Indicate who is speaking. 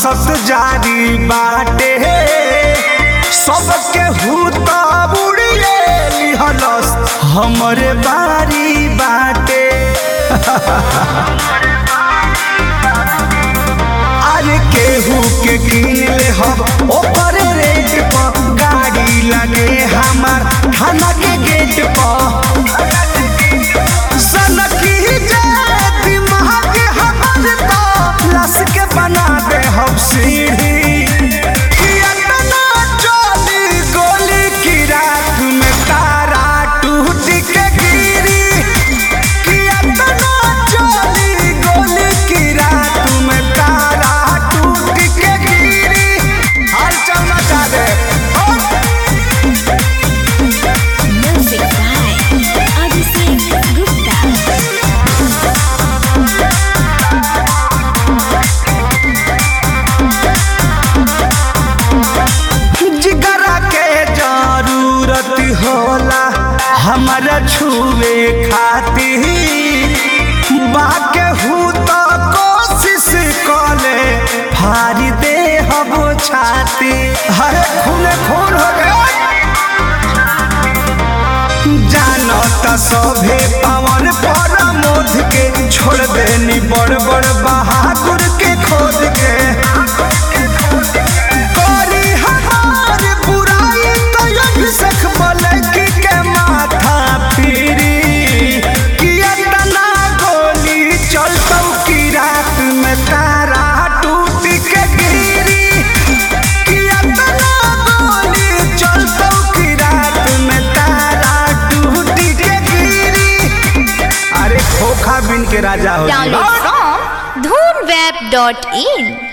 Speaker 1: बरसत जारी बाटे सबके हुता बुड़िए लिहलस हमरे बारी बाटे। अरे केहू के किन ले हम ओकर रेट पर गाड़ी लगे हमार थाना के गेट पर सनकी जे दिमाग हमर तो लस के बना दे हम सीढ़ी कितना चली गोली की रात में तारा टूट के गिरी कितना चली गोली की रात में तारा टूट के गिरी हाल चल मचा दे।
Speaker 2: Music by Abhishek Gupta.
Speaker 1: जिगरा के जरूरत होला हमारा छुए खातिर बाके हूँ तो कोशिश कले फाड़ी दे हम छाती हरे खूने खून हो गए जानो त सभे पवन पर मोद के छोड़ देनी बड़ बड़ बहादुर के खोद के कोरी हमार बुराई तो अभिषेक बोले के माथा फिरी कि इतना गोली चलतौ की रात में तारा टूट के गिरी कि इतना गोली चलतौ की रात में तारा टूट के गिरी। अरे खोखा बिन के राजा हो
Speaker 2: Download from dhoonweb.in